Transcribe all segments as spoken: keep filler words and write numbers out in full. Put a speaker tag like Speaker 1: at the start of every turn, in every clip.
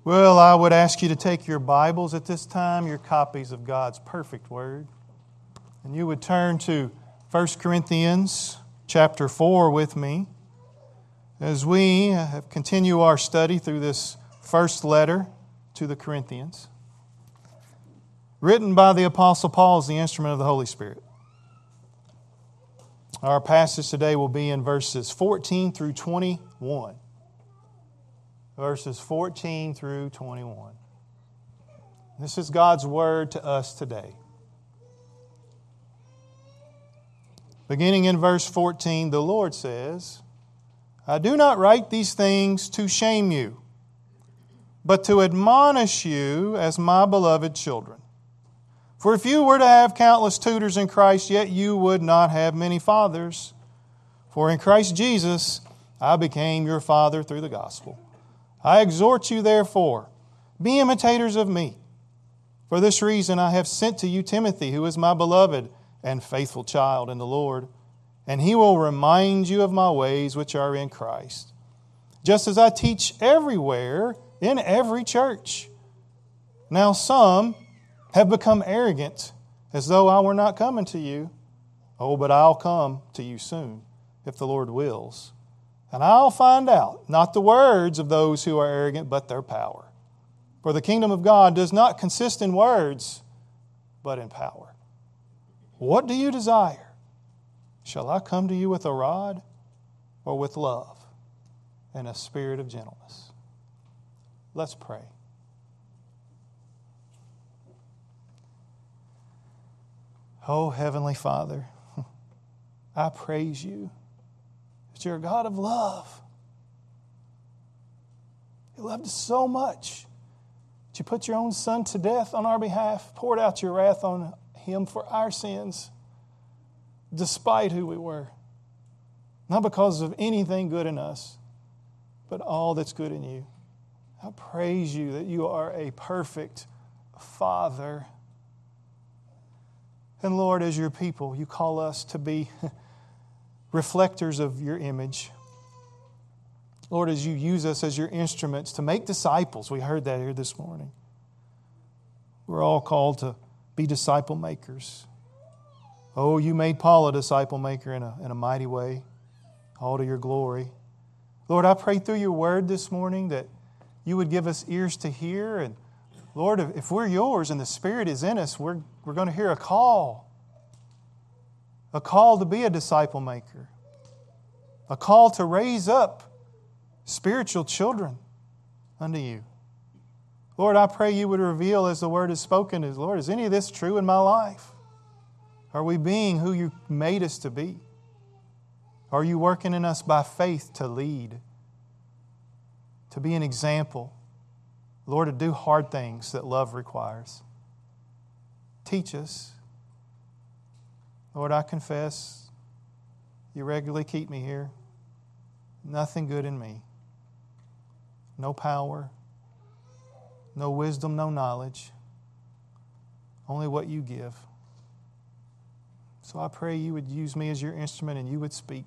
Speaker 1: Well, I would ask you to take your Bibles at this time, your copies of God's perfect Word, and you would turn to First Corinthians chapter four with me as we continue our study through this first letter to the Corinthians, written by the Apostle Paul as the instrument of the Holy Spirit. Our passage today will be in verses fourteen through twenty-one. Verses fourteen through twenty-one. This is God's Word to us today. Beginning in verse fourteen, the Lord says, I do not write these things to shame you, but to admonish you as my beloved children. For if you were to have countless tutors in Christ, yet you would not have many fathers. For in Christ Jesus I became your father through the gospel. I exhort you, therefore, be imitators of me. For this reason I have sent to you Timothy, who is my beloved and faithful child in the Lord, and he will remind you of my ways which are in Christ, just as I teach everywhere in every church. Now some have become arrogant, as though I were not coming to you. Oh, but I'll come to you soon, if the Lord wills. And I'll find out, not the words of those who are arrogant, but their power. For the kingdom of God does not consist in words, but in power. What do you desire? Shall I come to you with a rod, or with love and a spirit of gentleness? Let's pray. Oh, Heavenly Father, I praise you. You're a God of love. You loved us so much that you put your own Son to death on our behalf, poured out your wrath on Him for our sins, despite who we were. Not because of anything good in us, but all that's good in you. I praise you that you are a perfect Father. And Lord, as your people, you call us to be reflectors of your image. Lord, as you use us as your instruments to make disciples, we heard that here this morning. We're all called to be disciple makers. Oh, you made Paul a disciple maker in a, in a mighty way, all to your glory. Lord, I pray through your word this morning that you would give us ears to hear. And Lord, if we're yours and the Spirit is in us, we're, we're going to hear a call. A call to be a disciple maker. A call to raise up spiritual children unto you. Lord, I pray you would reveal as the word is spoken, is Lord, is any of this true in my life? Are we being who you made us to be? Are you working in us by faith to lead? To be an example? Lord, to do hard things that love requires. Teach us. Lord, I confess, you regularly keep me here. Nothing good in me. No power, no wisdom, no knowledge. Only what you give. So I pray you would use me as your instrument and you would speak.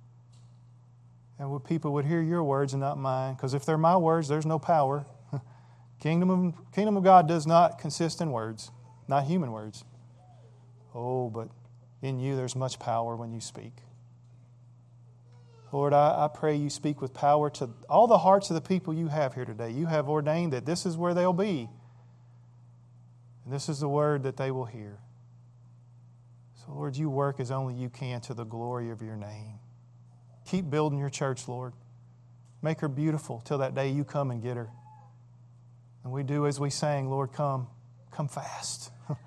Speaker 1: And would people would hear your words and not mine. Because if they're my words, there's no power. Kingdom of, Kingdom of God does not consist in words, not human words. Oh, but in you there's much power when you speak. Lord, I, I pray you speak with power to all the hearts of the people you have here today. You have ordained that this is where they'll be. And this is the word that they will hear. So, Lord, you work as only you can to the glory of your name. Keep building your church, Lord. Make her beautiful till that day you come and get her. And we do as we sang, Lord, come, come fast.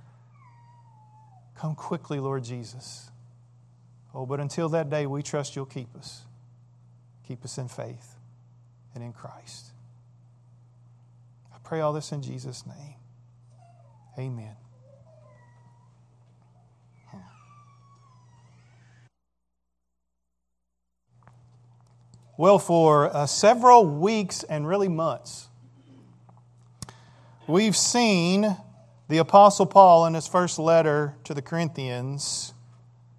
Speaker 1: Come quickly, Lord Jesus. Oh, but until that day, we trust you'll keep us. Keep us in faith and in Christ. I pray all this in Jesus' name. Amen. Well, for uh, several weeks and really months, we've seen the Apostle Paul in his first letter to the Corinthians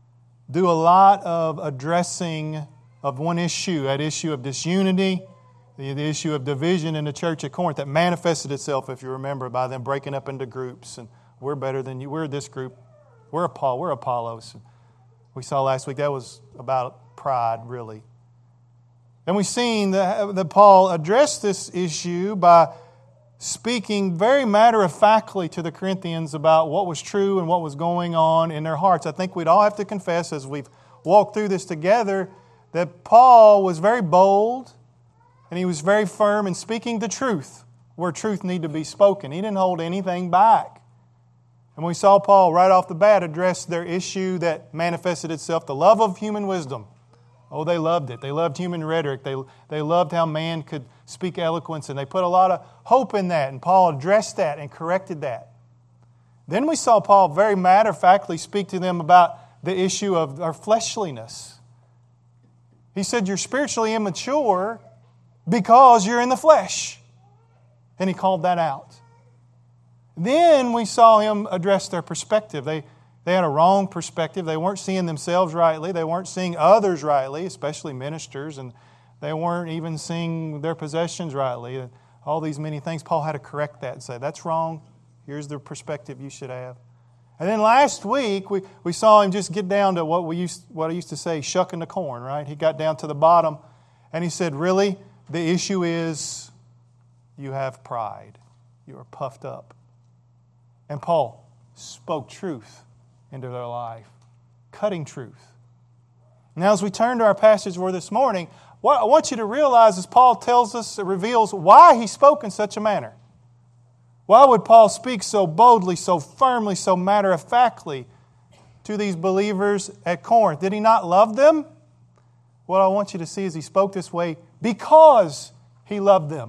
Speaker 1: do a lot of addressing of one issue, that issue of disunity The, the issue of division in the church at Corinth that manifested itself, if you remember, by them breaking up into groups. And we're better than you. We're this group. We're Paul. We're Apollos. And we saw last week that was about pride, really. And we've seen that, that Paul addressed this issue by speaking very matter-of-factly to the Corinthians about what was true and what was going on in their hearts. I think we'd all have to confess as we've walked through this together that Paul was very bold and he was very firm in speaking the truth where truth needed to be spoken. He didn't hold anything back. And we saw Paul right off the bat address their issue that manifested itself, the love of human wisdom. Oh, they loved it. They loved human rhetoric. They, they loved how man could speak eloquence, and they put a lot of hope in that. And Paul addressed that and corrected that. Then we saw Paul very matter-of-factly speak to them about the issue of our fleshliness. He said, you're spiritually immature because you're in the flesh. And he called that out. Then we saw him address their perspective. They They had a wrong perspective. They weren't seeing themselves rightly. They weren't seeing others rightly, especially ministers, and they weren't even seeing their possessions rightly. All these many things. Paul had to correct that and say, that's wrong. Here's the perspective you should have. And then last week, we, we saw him just get down to what we used, what I used to say, shucking the corn, right? He got down to the bottom, and he said, really, the issue is you have pride. You are puffed up. And Paul spoke truth into their life. Cutting truth. Now as we turn to our passage for this morning, what I want you to realize is Paul tells us, it reveals why he spoke in such a manner. Why would Paul speak so boldly, so firmly, so matter-of-factly to these believers at Corinth? Did he not love them? What I want you to see is he spoke this way because he loved them.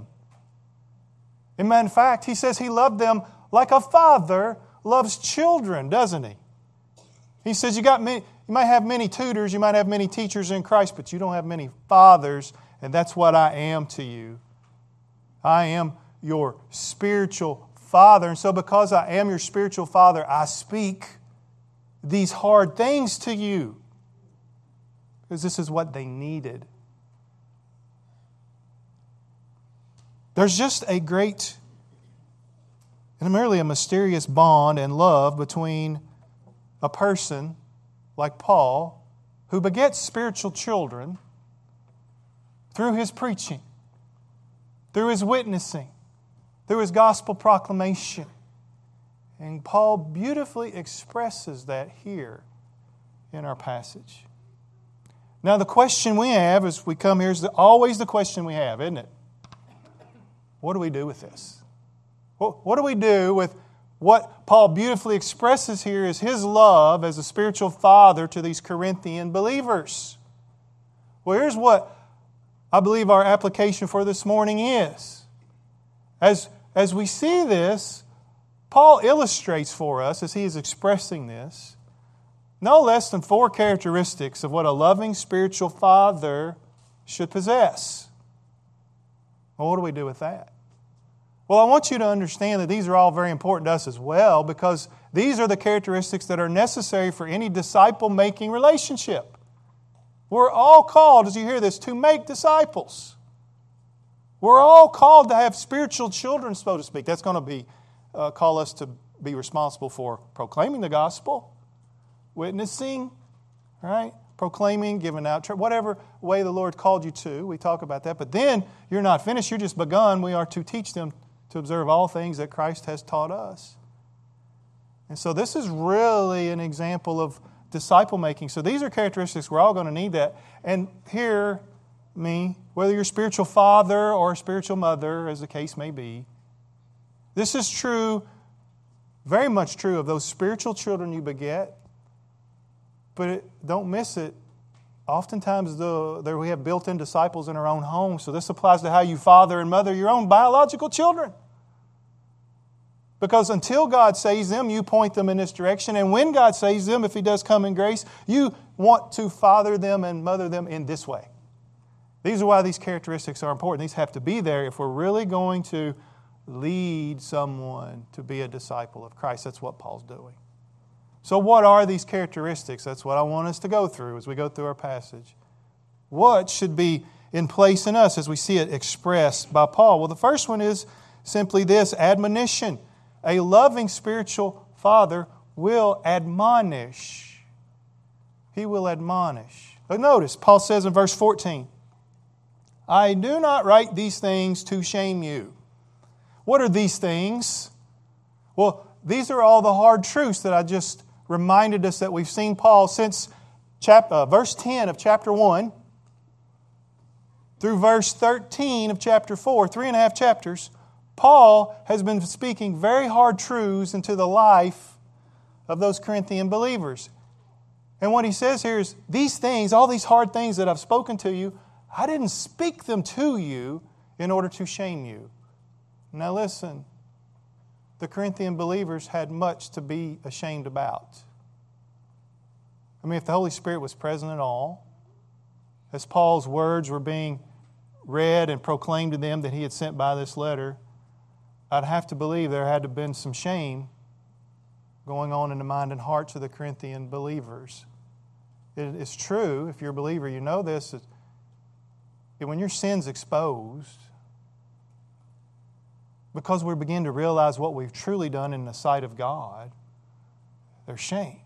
Speaker 1: In fact, he says he loved them like a father loves children, doesn't he? He says you got many, you might have many tutors, you might have many teachers in Christ, but you don't have many fathers, and that's what I am to you. I am your spiritual father, and so because I am your spiritual father, I speak these hard things to you because this is what they needed. There's just a great and merely a mysterious bond and love between a person like Paul, who begets spiritual children through his preaching, through his witnessing, through his gospel proclamation. And Paul beautifully expresses that here in our passage. Now the question we have as we come here is always the question we have, isn't it? What do we do with this? What do we do with what Paul beautifully expresses here is his love as a spiritual father to these Corinthian believers? Well, here's what I believe our application for this morning is. As, as we see this, Paul illustrates for us, as he is expressing this, no less than four characteristics of what a loving spiritual father should possess. Well, what do we do with that? Well, I want you to understand that these are all very important to us as well because these are the characteristics that are necessary for any disciple-making relationship. We're all called, as you hear this, to make disciples. We're all called to have spiritual children, so to speak. That's going to be uh, call us to be responsible for proclaiming the gospel, witnessing, right? Proclaiming, giving out, whatever way the Lord called you to. We talk about that. But then you're not finished. You're just begun. We are to teach them to observe all things that Christ has taught us. And so this is really an example of disciple making. So these are characteristics. We're all going to need that. And hear me, whether you're a spiritual father or a spiritual mother, as the case may be, this is true, very much true of those spiritual children you beget. But it, don't miss it. Oftentimes the, there we have built-in disciples in our own home. So this applies to how you father and mother your own biological children. Because until God saves them, you point them in this direction. And when God saves them, if He does come in grace, you want to father them and mother them in this way. These are why these characteristics are important. These have to be there if we're really going to lead someone to be a disciple of Christ. That's what Paul's doing. So what are these characteristics? That's what I want us to go through as we go through our passage. What should be in place in us as we see it expressed by Paul? Well, the first one is simply this, admonition. A loving spiritual father will admonish. He will admonish. But notice, Paul says in verse fourteen, I do not write these things to shame you. What are these things? Well, these are all the hard truths that I just reminded us that we've seen Paul since chapter, uh, verse ten of chapter one through verse thirteen of chapter four, three and a half chapters. Paul has been speaking very hard truths into the life of those Corinthian believers. And what he says here is, these things, all these hard things that I've spoken to you, I didn't speak them to you in order to shame you. Now listen, the Corinthian believers had much to be ashamed about. I mean, if the Holy Spirit was present at all, as Paul's words were being read and proclaimed to them that he had sent by this letter, I'd have to believe there had to have been some shame going on in the mind and hearts of the Corinthian believers. It is true, if you're a believer, you know this, that when your sin's exposed, because we begin to realize what we've truly done in the sight of God, there's shame.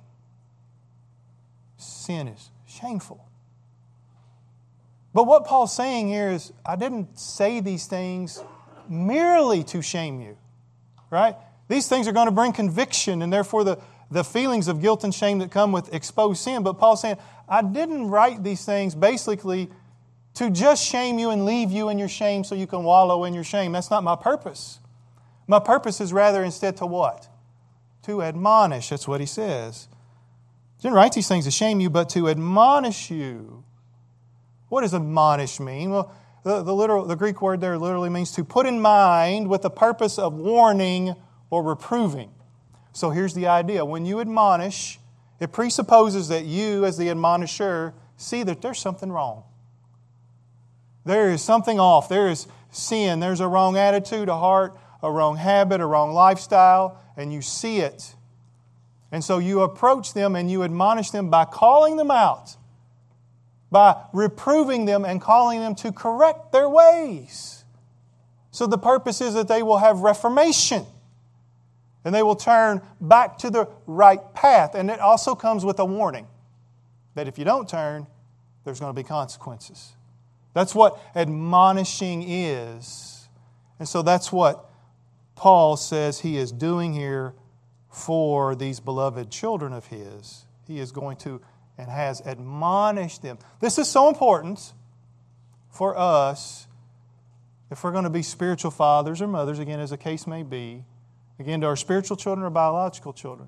Speaker 1: Sin is shameful. But what Paul's saying here is, I didn't say these things merely to shame you, right? These things are going to bring conviction and therefore the, the feelings of guilt and shame that come with exposed sin. But Paul's saying, I didn't write these things basically to just shame you and leave you in your shame so you can wallow in your shame. That's not my purpose. My purpose is rather instead to what? To admonish. That's what he says. I didn't write these things to shame you, but to admonish you. What does admonish mean? Well, the, the, literal, the Greek word there literally means to put in mind with the purpose of warning or reproving. So here's the idea. When you admonish, it presupposes that you, as the admonisher, see that there's something wrong. There is something off. There is sin. There's a wrong attitude, a heart, a wrong habit, a wrong lifestyle, and you see it. And so you approach them and you admonish them by calling them out, by reproving them and calling them to correct their ways. So the purpose is that they will have reformation and they will turn back to the right path. And it also comes with a warning that if you don't turn, there's going to be consequences. That's what admonishing is. And so that's what Paul says he is doing here for these beloved children of his. He is going to and has admonished them. This is so important for us if we're going to be spiritual fathers or mothers, again, as the case may be, again, to our spiritual children or biological children.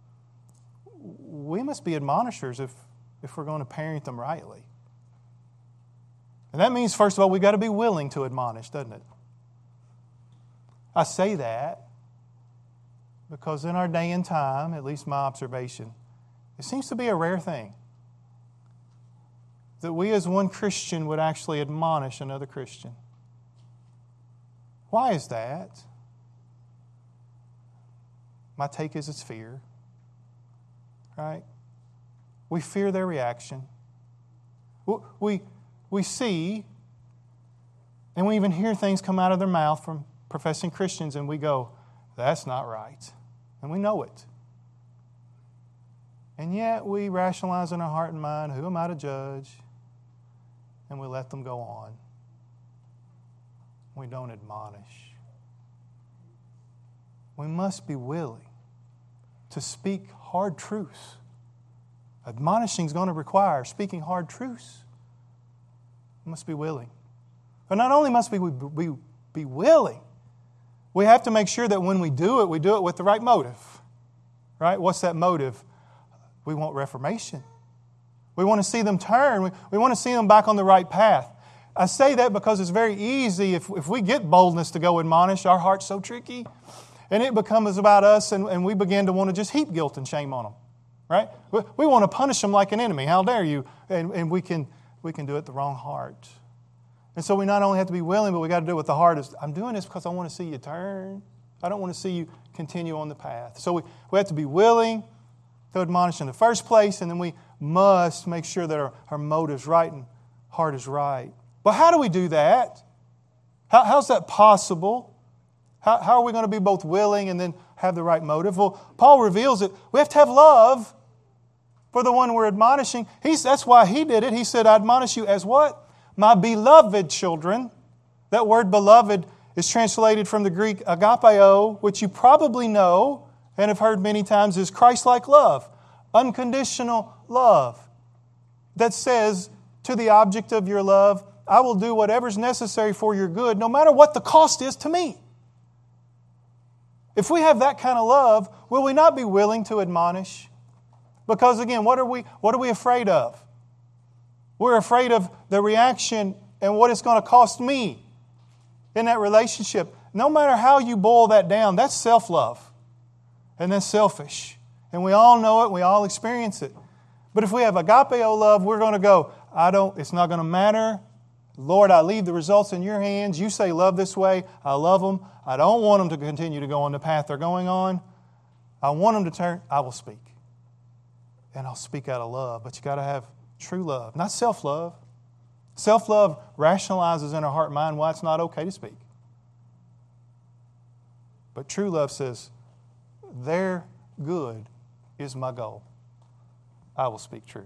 Speaker 1: We must be admonishers if, if we're going to parent them rightly. And that means, first of all, we've got to be willing to admonish, doesn't it? I say that because in our day and time, at least my observation, it seems to be a rare thing that we as one Christian would actually admonish another Christian. Why is that? My take is it's fear. Right? We fear their reaction. We, we see, and we even hear things come out of their mouth from professing Christians, and we go, that's not right. And we know it. And yet we rationalize in our heart and mind, who am I to judge? And we let them go on. We don't admonish. We must be willing to speak hard truths. Admonishing is going to require speaking hard truths. We must be willing. But not only must we be, be willing, we have to make sure that when we do it, we do it with the right motive. Right? What's that motive? We want reformation. We want to see them turn. We, we want to see them back on the right path. I say that because it's very easy, if, if we get boldness to go admonish, our heart's so tricky, and it becomes about us, and, and we begin to want to just heap guilt and shame on them. Right? We, we want to punish them like an enemy. How dare you? And, and we can we can do it the wrong heart. And so we not only have to be willing, but we got to do it with the heart. Is, I'm doing this because I want to see you turn. I don't want to see you continue on the path. So we, we have to be willing to admonish in the first place, and then we must make sure that our, our motive is right and heart is right. But how do we do that? How, how's that possible? How, how are we going to be both willing and then have the right motive? Well, Paul reveals it. We have to have love for the one we're admonishing. He's, that's why he did it. He said, I admonish you as what? My beloved children. That word beloved is translated from the Greek agapeo, which you probably know and have heard many times is Christ-like love. Unconditional love. That says to the object of your love, I will do whatever's necessary for your good, no matter what the cost is to me. If we have that kind of love, will we not be willing to admonish? Because again, what are we, what are we afraid of? We're afraid of the reaction and what it's going to cost me in that relationship. No matter how you boil that down, that's self-love. And that's selfish. And we all know it, we all experience it. But if we have agapeo love, we're going to go, I don't, it's not going to matter. Lord, I leave the results in your hands. You say love this way. I love them. I don't want them to continue to go on the path they're going on. I want them to turn. I will speak. And I'll speak out of love. But you got to have true love, not self-love. Self-love rationalizes in our heart and mind why it's not okay to speak. But true love says, their good is my goal. I will speak truth.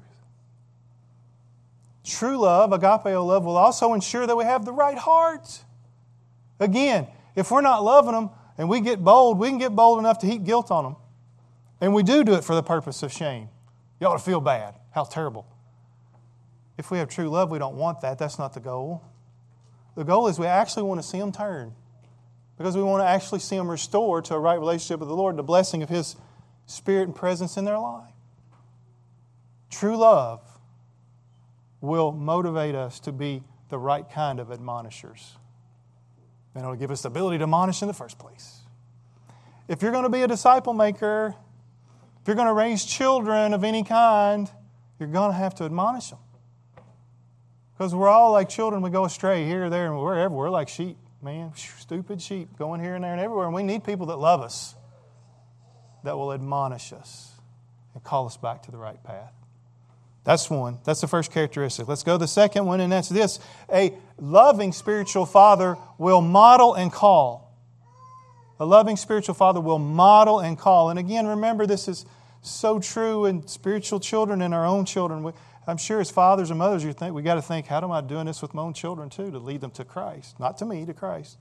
Speaker 1: True love, agapeo love, will also ensure that we have the right heart. Again, if we're not loving them and we get bold, we can get bold enough to heap guilt on them. And we do do it for the purpose of shame. You ought to feel bad. How terrible. If we have true love, we don't want that. That's not the goal. The goal is we actually want to see them turn. Because we want to actually see them restored to a right relationship with the Lord, the blessing of His Spirit and presence in their life. True love will motivate us to be the right kind of admonishers. And it'll give us the ability to admonish in the first place. If you're going to be a disciple maker, if you're going to raise children of any kind, you're going to have to admonish them. Because we're all like children. We go astray here, there, and wherever. We're like sheep, man. Stupid sheep going here and there and everywhere. And we need people that love us, that will admonish us and call us back to the right path. That's one. That's the first characteristic. Let's go to the second one, and that's this. A loving spiritual father will model and call. A loving spiritual father will model and call. And again, remember, this is so true in spiritual children and our own children. We, I'm sure as fathers and mothers, you think we got to think, how am I doing this with my own children too, to lead them to Christ? Not to me, to Christ.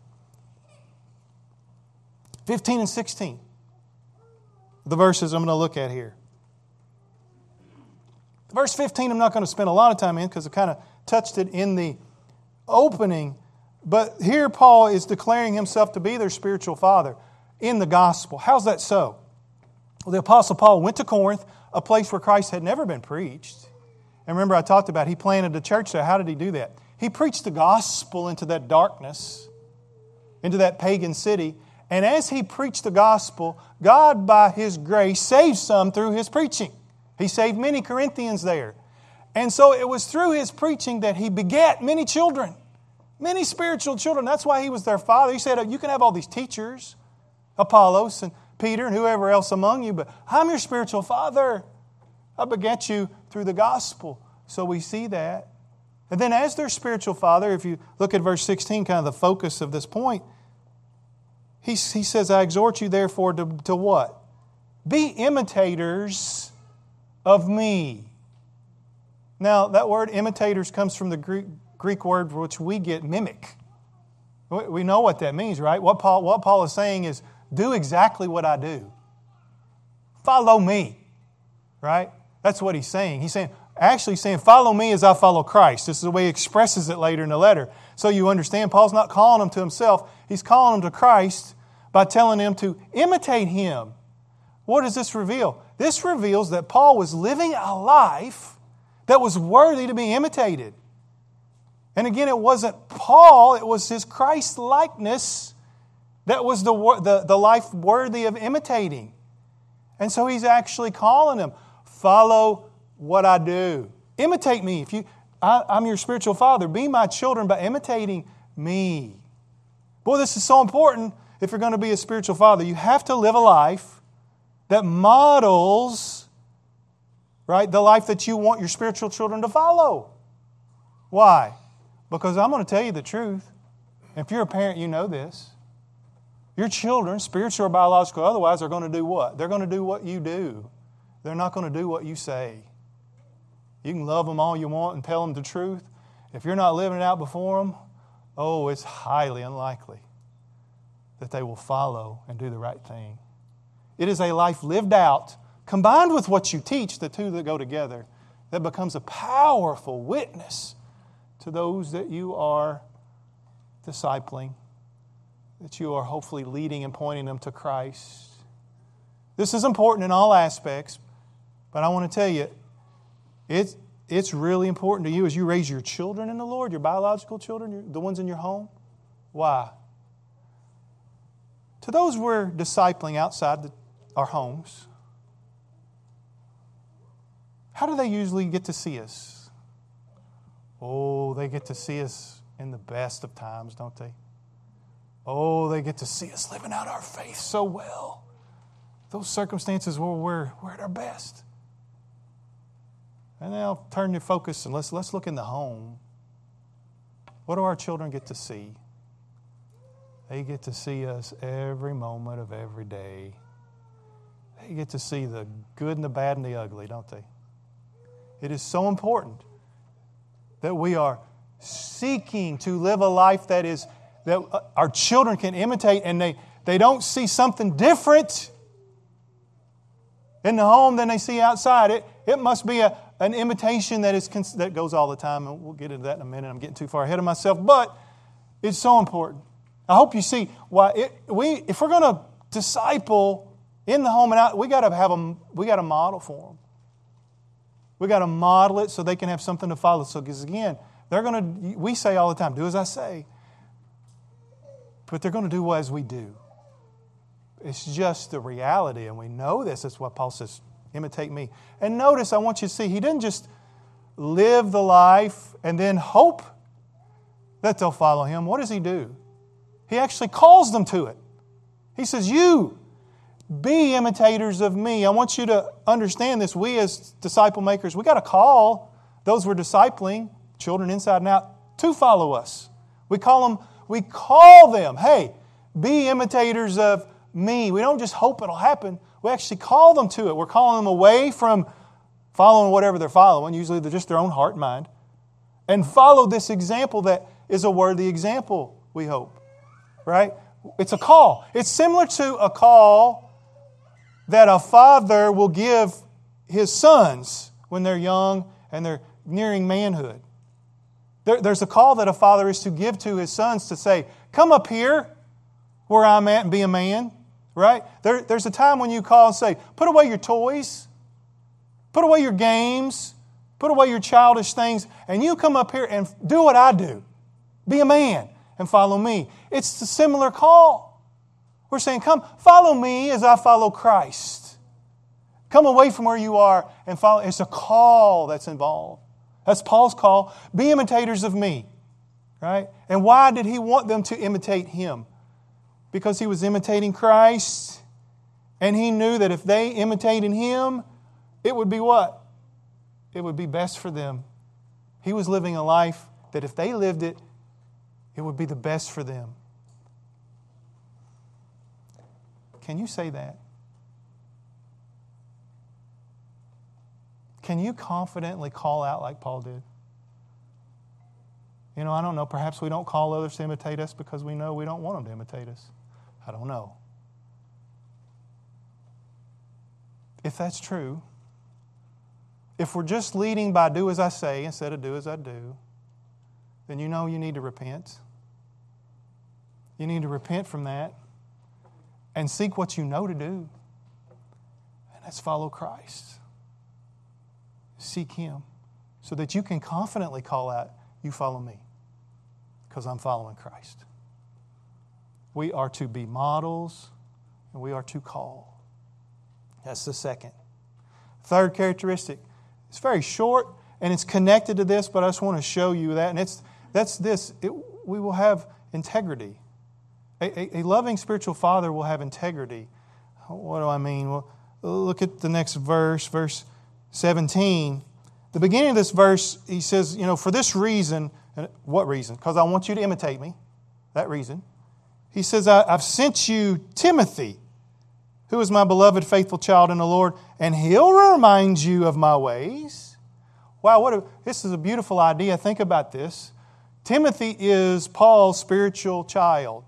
Speaker 1: fifteen and sixteen. The verses I'm going to look at here. Verse fifteen, I'm not going to spend a lot of time in because I kind of touched it in the opening. But here Paul is declaring himself to be their spiritual father in the gospel. How's that so? Well, the Apostle Paul went to Corinth, a place where Christ had never been preached. And remember I talked about he planted a church there. How did he do that? He preached the gospel into that darkness, into that pagan city. And as he preached the gospel, God, by His grace, saved some through His preaching. He saved many Corinthians there. And so it was through His preaching that He begat many children, many spiritual children. That's why He was their father. He said, you can have all these teachers, Apollos and Peter and whoever else among you, but I'm your spiritual father. I begat you through the gospel. So we see that. And then as their spiritual father, if you look at verse sixteen, kind of the focus of this point, He, he says, I exhort you therefore to, to what? Be imitators of me. Now, that word imitators comes from the Greek, Greek word which we get mimic. We know what that means, right? What Paul, what Paul is saying is, do exactly what I do. Follow me, right? That's what he's saying. He's saying, actually saying, follow me as I follow Christ. This is the way he expresses it later in the letter. So you understand, Paul's not calling them to himself. He's calling them to Christ by telling them to imitate Him. What does this reveal? This reveals that Paul was living a life that was worthy to be imitated. And again, it wasn't Paul, it was his Christ-likeness that was the, the, the life worthy of imitating. And so he's actually calling them, follow what I do. Imitate me. If you, I, I'm your spiritual father. Be my children by imitating me. Boy, this is so important if you're going to be a spiritual father. You have to live a life that models, right, the life that you want your spiritual children to follow. Why? Because I'm going to tell you the truth. If you're a parent, you know this. Your children, spiritual or biological, otherwise, are going to do what? They're going to do what you do. They're not going to do what you say. You can love them all you want and tell them the truth. If you're not living it out before them, oh, it's highly unlikely that they will follow and do the right thing. It is a life lived out, combined with what you teach, the two that go together, that becomes a powerful witness to those that you are discipling, that you are hopefully leading and pointing them to Christ. This is important in all aspects, but I want to tell you, it's, it's really important to you as you raise your children in the Lord, your biological children, your, the ones in your home. Why? To those we're discipling outside the, our homes, how do they usually get to see us? Oh, they get to see us in the best of times, don't they? Oh, they get to see us living out our faith so well. Those circumstances where we're, we're at our best. And now turn your focus and let's, let's look in the home. What do our children get to see? They get to see us every moment of every day. They get to see the good and the bad and the ugly, don't they? It is so important that we are seeking to live a life that is that our children can imitate, and they, they don't see something different in the home than they see outside. It, it must be a, an imitation that is that goes all the time, and we'll get into that in a minute. I'm getting too far ahead of myself, but it's so important. I hope you see why it, we if we're going to disciple in the home and out, we got to have a we got to model for them. We got to model it so they can have something to follow. So, because again, they're going to. We say all the time, "Do as I say," but they're going to do as we do. It's just the reality, and we know this. That's what Paul says, imitate me. And notice, I want you to see, he didn't just live the life and then hope that they'll follow him. What does he do? He actually calls them to it. He says, you, be imitators of me. I want you to understand this. We as disciple makers, we got to call those we're discipling, children inside and out, to follow us. We call them, we call them, hey, be imitators of me. We don't just hope it'll happen. We actually call them to it. We're calling them away from following whatever they're following. Usually they're just their own heart and mind. And follow this example that is a worthy example, we hope. Right? It's a call. It's similar to a call that a father will give his sons when they're young and they're nearing manhood. There, there's a call that a father is to give to his sons to say, come up here where I'm at and be a man. Right? There, there's a time when you call and say, put away your toys, put away your games, put away your childish things, and you come up here and do what I do. Be a man and follow me. It's a similar call. We're saying, come follow me as I follow Christ. Come away from where you are and follow. It's a call that's involved. That's Paul's call. Be imitators of me. Right? And why did he want them to imitate him? Because he was imitating Christ, and he knew that if they imitated him, it would be what? It would be best for them. He was living a life that if they lived it, it would be the best for them. Can you say that? Can you confidently call out like Paul did? You know, I don't know, perhaps we don't call others to imitate us because we know we don't want them to imitate us. I don't know. If that's true, if we're just leading by do as I say instead of do as I do, then you know you need to repent. You need to repent from that and seek what you know to do. And that's follow Christ. Seek Him so that you can confidently call out, you follow me because I'm following Christ. We are to be models, and we are to call. That's the second. Third characteristic. It's very short, and it's connected to this, but I just want to show you that. And it's that's this. It, we will have integrity. A, a, a loving spiritual father will have integrity. What do I mean? Well, look at the next verse, verse seventeen. The beginning of this verse, he says, you know, for this reason, And what reason? Because I want you to imitate me. That reason. He says, I've sent you Timothy, who is my beloved, faithful child in the Lord, and he'll remind you of my ways. Wow, what a, this is a beautiful idea. Think about this. Timothy is Paul's spiritual child.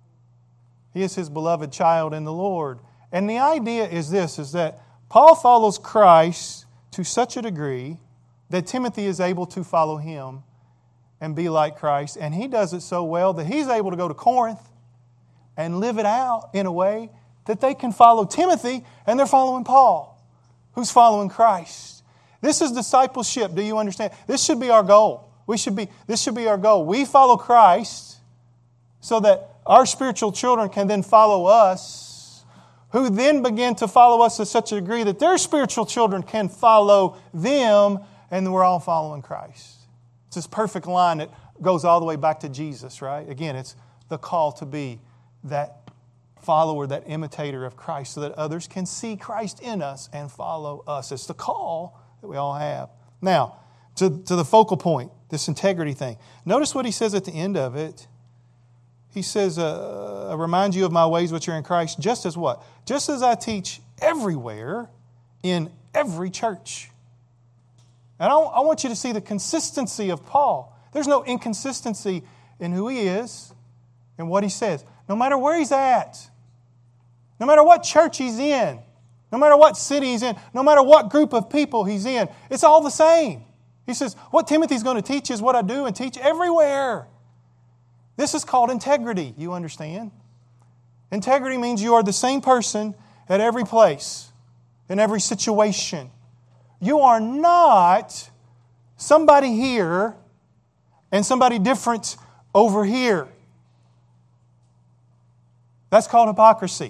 Speaker 1: He is his beloved child in the Lord. And the idea is this, is that Paul follows Christ to such a degree that Timothy is able to follow him and be like Christ. And he does it so well that he's able to go to Corinth and live it out in a way that they can follow Timothy and they're following Paul, who's following Christ. This is discipleship. Do you understand? This should be our goal. We should be, this should be our goal. We follow Christ so that our spiritual children can then follow us, who then begin to follow us to such a degree that their spiritual children can follow them, and we're all following Christ. It's this perfect line that goes all the way back to Jesus, right? Again, it's the call to be that follower, that imitator of Christ, so that others can see Christ in us and follow us. It's the call that we all have. Now, to, to the focal point, this integrity thing. Notice what he says at the end of it. He says, uh, I remind you of my ways which are in Christ, just as what? Just as I teach everywhere in every church. And I, I want you to see the consistency of Paul. There's no inconsistency in who he is and what he says. No matter where he's at, no matter what church he's in, no matter what city he's in, no matter what group of people he's in, it's all the same. He says, what Timothy's going to teach is what I do and teach everywhere. This is called integrity, you understand? Integrity means you are the same person at every place, in every situation. You are not somebody here and somebody different over here. That's called hypocrisy.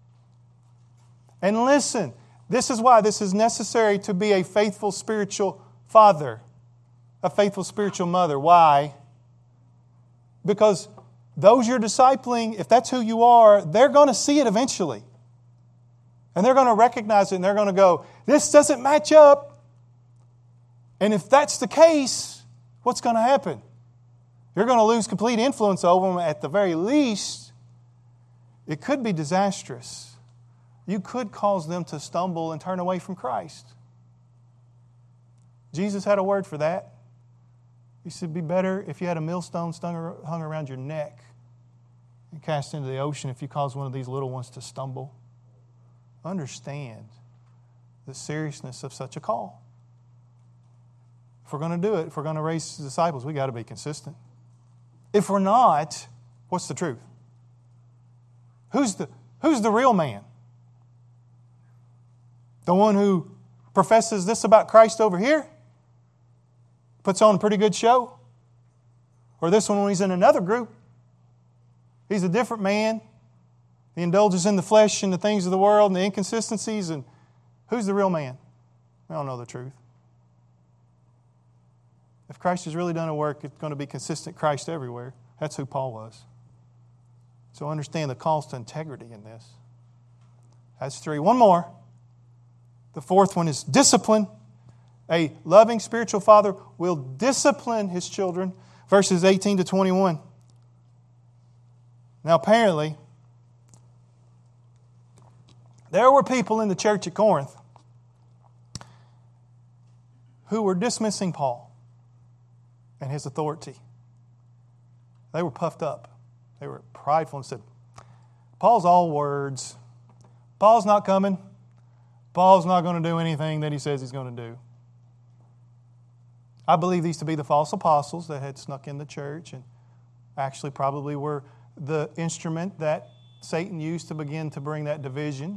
Speaker 1: And listen, this is why this is necessary to be a faithful spiritual father, a faithful spiritual mother. Why? Because those you're discipling, if that's who you are, they're going to see it eventually. And they're going to recognize it and they're going to go, this doesn't match up. And if that's the case, what's going to happen? You're going to lose complete influence over them. At the very least, it could be disastrous. You could cause them to stumble and turn away from Christ. Jesus had a word for that. He said, it'd be better if you had a millstone stung, hung around your neck and cast into the ocean if you cause one of these little ones to stumble. Understand the seriousness of such a call. If we're going to do it, if we're going to raise disciples, we've got to be consistent. If we're not, what's the truth? Who's the, who's the real man? The one who professes this about Christ over here? Puts on a pretty good show? Or this one when he's in another group? He's a different man. He indulges in the flesh and the things of the world and the inconsistencies. And who's the real man? We don't know the truth. If Christ has really done a work, it's going to be consistent Christ everywhere. That's who Paul was. So understand the calls to integrity in this. That's three. One more. The fourth one is discipline. A loving spiritual father will discipline his children. Verses eighteen to twenty-one. Now apparently, there were people in the church at Corinth who were dismissing Paul and his authority. They were puffed up. They were prideful and said, Paul's all words. Paul's not coming. Paul's not going to do anything that he says he's going to do. I believe these to be the false apostles that had snuck in the church and actually probably were the instrument that Satan used to begin to bring that division.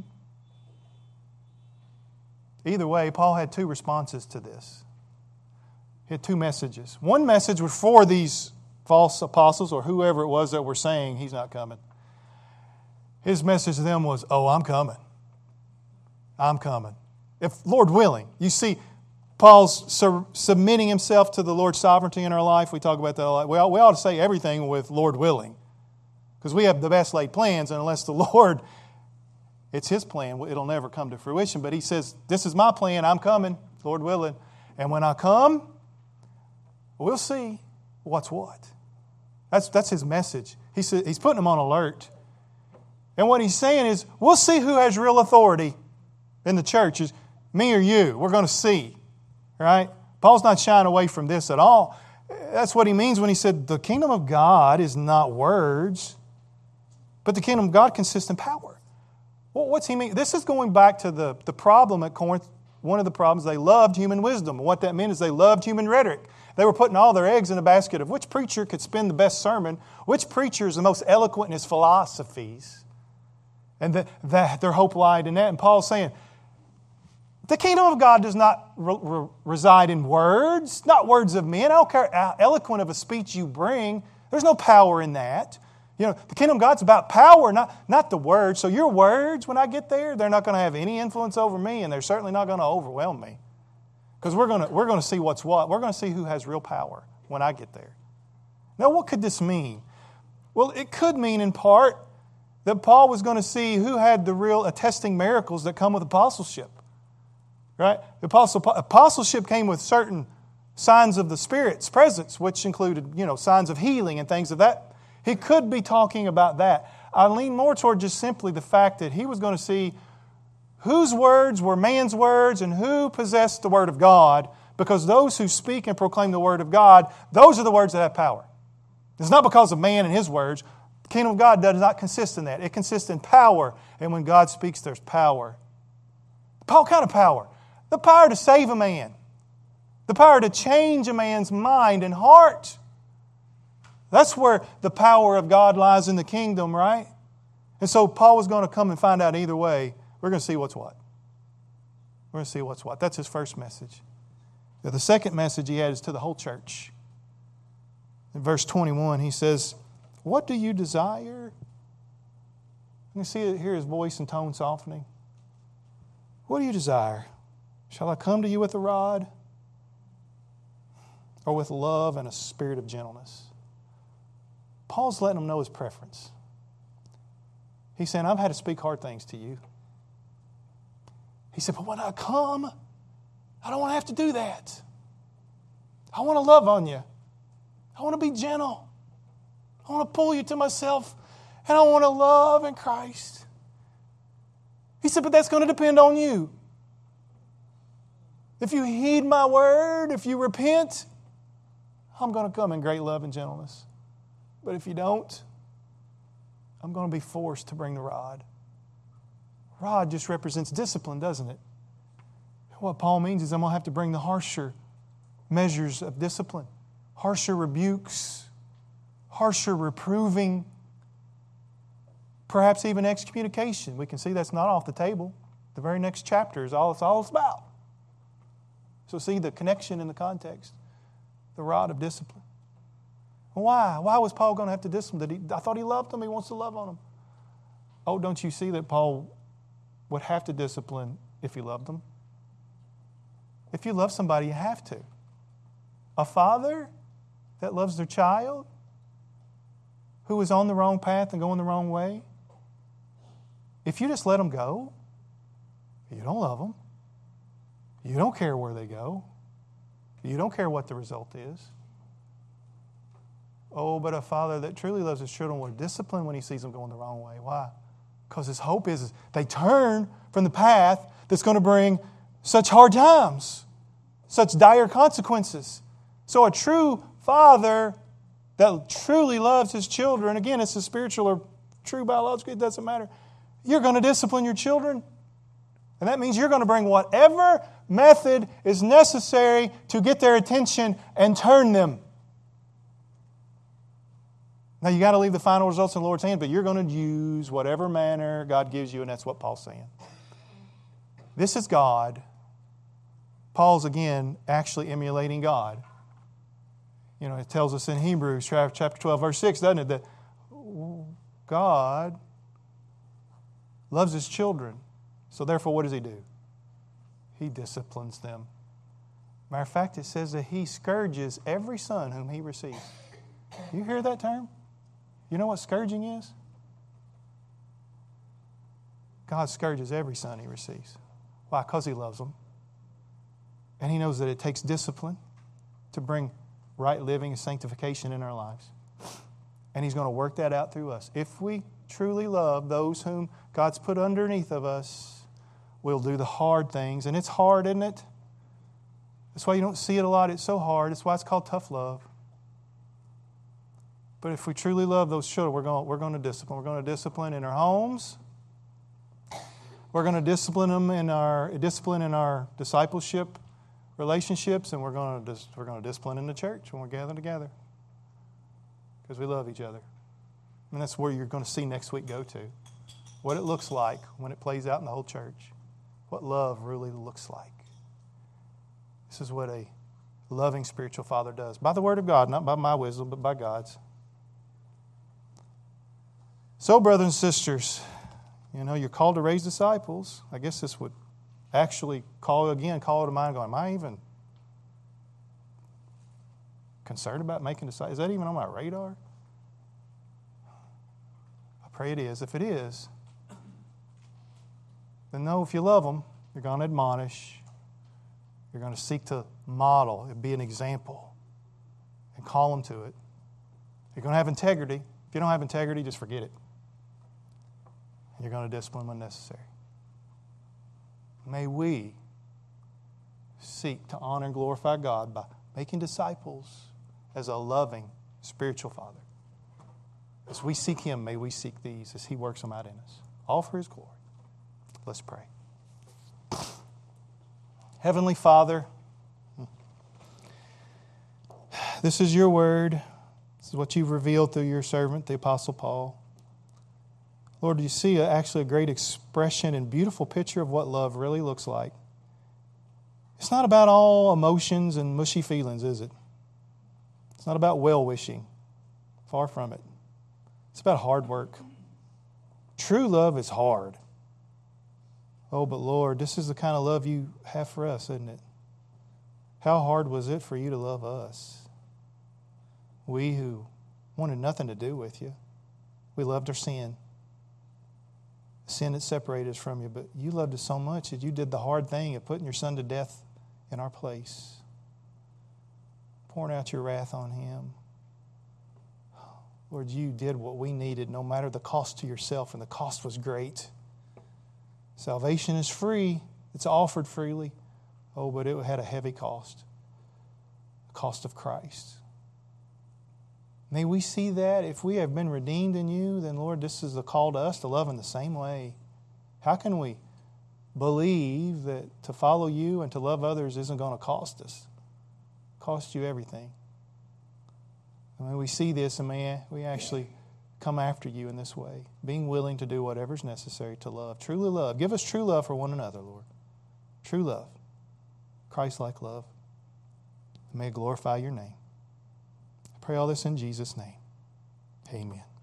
Speaker 1: Either way, Paul had two responses to this. He had two messages. One message was for these false apostles or whoever it was that were saying he's not coming. His message to them was, oh, I'm coming. I'm coming. If Lord willing, you see, Paul's su- submitting himself to the Lord's sovereignty in our life. We talk about that a lot. We ought, we ought to say everything with Lord willing. Because we have the best laid plans, and unless the Lord, it's His plan, it'll never come to fruition. But He says, this is my plan, I'm coming, Lord willing. And when I come, we'll see. what's what. That's, that's his message. He said, he's putting them on alert. And what he's saying is, we'll see who has real authority in the church. Is me or you. We're going to see. Right? Paul's not shying away from this at all. That's what he means when he said, the kingdom of God is not words, but the kingdom of God consists in power. Well, what's he mean? This is going back to the, the problem at Corinth. One of the problems, they loved human wisdom. And what that meant is they loved human rhetoric. They were putting all their eggs in a basket of which preacher could spin the best sermon, which preacher is the most eloquent in his philosophies. And the, the, their hope lied in that. And Paul's saying, the kingdom of God does not re- re- reside in words, not words of men. I don't care how eloquent of a speech you bring. There's no power in that. You know, the kingdom of God's about power, not, not the words. So your words, when I get there, they're not going to have any influence over me, and they're certainly not going to overwhelm me. Because we're going to we're going to see what's what. We're going to see who has real power when I get there. Now, what could this mean? Well, it could mean in part that Paul was going to see who had the real attesting miracles that come with apostleship. Right? The apostle, apostleship came with certain signs of the Spirit's presence, which included, you know, signs of healing and things of that. He could be talking about that. I lean more toward just simply the fact that he was going to see whose words were man's words and who possessed the Word of God, because those who speak and proclaim the Word of God, those are the words that have power. It's not because of man and his words. The kingdom of God does not consist in that. It consists in power, and when God speaks, there's power. What kind of power? The power to save a man. The power to change a man's mind and heart. That's where the power of God lies in the kingdom, right? And so Paul was going to come and find out either way. We're going to see what's what. We're going to see what's what. That's his first message. The second message he had is to the whole church. In verse twenty-one, he says, what do you desire? You see it, hear his voice and tone softening. What do you desire? Shall I come to you with a rod? Or with love and a spirit of gentleness? Paul's letting them know his preference. He's saying, I've had to speak hard things to you. He said, but when I come, I don't want to have to do that. I want to love on you. I want to be gentle. I want to pull you to myself, and I want to love in Christ. He said, but that's going to depend on you. If you heed my word, if you repent, I'm going to come in great love and gentleness. But if you don't, I'm going to be forced to bring the rod. Rod just represents discipline, doesn't it? What Paul means is I'm going to have to bring the harsher measures of discipline, harsher rebukes, harsher reproving, perhaps even excommunication. We can see that's not off the table. The very next chapter is all it's all it's about. So see the connection in the context, the rod of discipline. Why? Why was Paul going to have to discipline? Did he, I thought he loved them. He wants to love on them. Oh, don't you see that Paul would have to discipline if he loved them? If you love somebody, you have to. A father that loves their child who is on the wrong path and going the wrong way, if you just let them go, you don't love them. You don't care where they go. You don't care what the result is. Oh, but a father that truly loves his children will discipline when he sees them going the wrong way. Why? Because his hope is they turn from the path that's going to bring such hard times, such dire consequences. So a true father that truly loves his children, again, it's a spiritual or true biological, it doesn't matter. You're going to discipline your children. And that means you're going to bring whatever method is necessary to get their attention and turn them. Now, you got to leave the final results in the Lord's hand, but you're going to use whatever manner God gives you, and that's what Paul's saying. This is God. Paul's, again, actually emulating God. You know, it tells us in Hebrews chapter twelve, verse six, doesn't it, that God loves His children. So therefore, what does He do? He disciplines them. Matter of fact, it says that He scourges every son whom He receives. You hear that term? You know what scourging is? God scourges every son He receives. Why? Because He loves them. And He knows that it takes discipline to bring right living and sanctification in our lives. And He's going to work that out through us. If we truly love those whom God's put underneath of us, we'll do the hard things. And it's hard, isn't it? That's why you don't see it a lot. It's so hard. That's why it's called tough love. But if we truly love those children, we're going, we're going to discipline. We're going to discipline in our homes. We're going to discipline them in our discipline in our discipleship relationships, and we're going to dis, we're going to discipline in the church when we're gathered together because we love each other. And that's where you're going to see next week go to. What it looks like when it plays out in the whole church. What love really looks like. This is what a loving spiritual father does. By the word of God, not by my wisdom, but by God's. So, brothers and sisters, you know, you're called to raise disciples. I guess this would actually call, again, call to mind going, am I even concerned about making disciples? Is that even on my radar? I pray it is. If it is, then know if you love them, you're going to admonish. You're going to seek to model and be an example and call them to it. You're going to have integrity. If you don't have integrity, just forget it. You're going to discipline when necessary. May we seek to honor and glorify God by making disciples as a loving spiritual Father. As we seek Him, may we seek these as He works them out in us. All for His glory. Let's pray. Heavenly Father, this is your word. This is what you've revealed through your servant, the Apostle Paul. Lord, you see a, actually a great expression and beautiful picture of what love really looks like. It's not about all emotions and mushy feelings, is it? It's not about well-wishing. Far from it. It's about hard work. True love is hard. Oh, but Lord, this is the kind of love you have for us, isn't it? How hard was it for you to love us? We who wanted nothing to do with you. We loved our sin. Sin that separated us from you. But you loved us so much that you did the hard thing of putting your Son to death in our place. Pouring out your wrath on Him. Lord, you did what we needed no matter the cost to yourself, and the cost was great. Salvation is free. It's offered freely. Oh, but it had a heavy cost. The cost of Christ. May we see that if we have been redeemed in you, then Lord, this is the call to us to love in the same way. How can we believe that to follow you and to love others isn't going to cost us? Cost you everything. And may we see this and may we actually come after you in this way, being willing to do whatever's necessary to love. Truly love. Give us true love for one another, Lord. True love. Christ-like love. May it glorify your name. I pray all this in Jesus' name. Amen.